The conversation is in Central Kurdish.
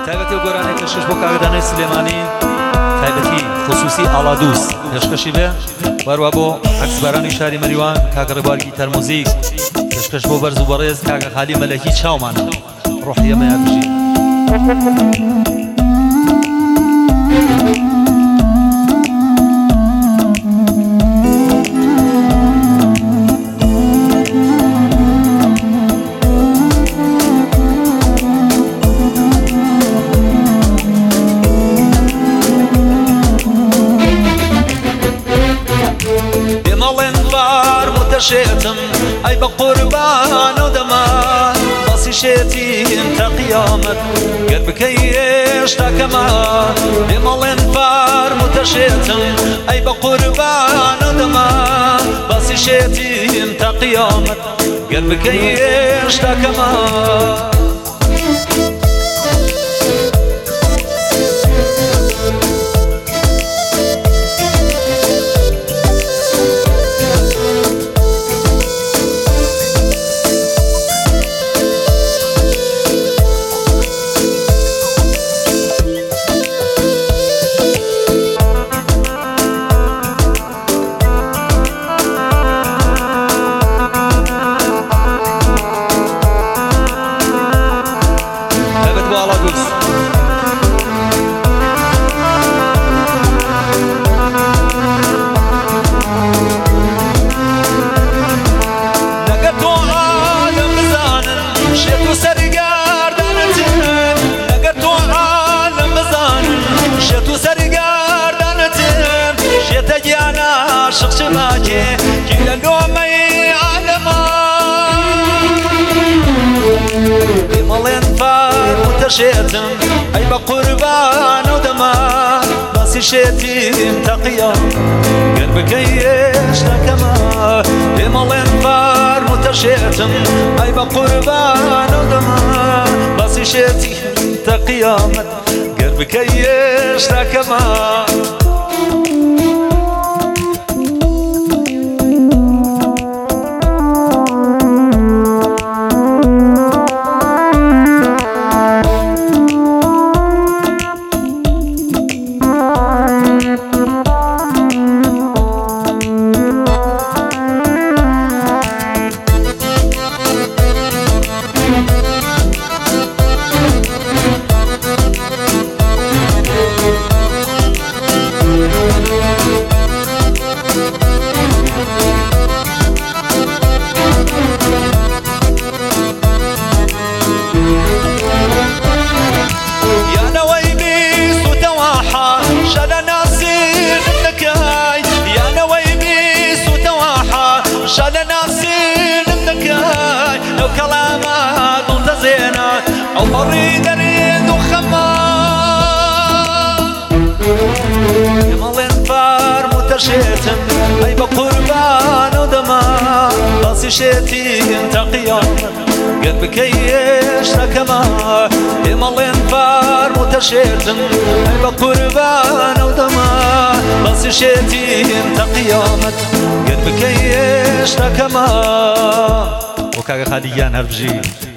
تایبەتی و گۆرانی پێشکەش بۆ کاگدانەی سلێمانی تایبەتی خصوصی ئاڵادووس پێشکەشی بێ وەروە بۆ عەکسبارانی شاری مەریوان کاکە ڕێبوار گیتار موزیک پێشکەش بۆ بەرز و بەڕێز کاکە خالی مەلەکی چاومانە ڕۆحیە مەیادژی شێتم ئەی بە قوربان و دەما باسی شێتیم تا قیامەت گەر بکەی هێشتا کەما بێمەڵێن فارم و تەشێتم ئەی بە قوربان و دەما باسی شێتیم تا قیامەت گەر بکەی هێشتا کەما شێتم ئەی بە قوربان و دەما باسی شێتیم تا قیامەت گەر بکەی هێشتا کەما پێمەڵێن فارم و تەشێتم ئەی بە قوربان و دەما باسی شێتیم تا قیامەت گەر بکەی هێشتا کەما شێتم ئەی بە قوربان و دەما باسی شێتیم تا قیامەت گەر بکەی هێشتا کەما پێمەڵێن فارم و تەشێتم ئەی بە قوربان و دەما باسی شێتیم تا قیامەت گەر بکەی هێشتا کەما بۆ کاکە خالی گیان هەربژی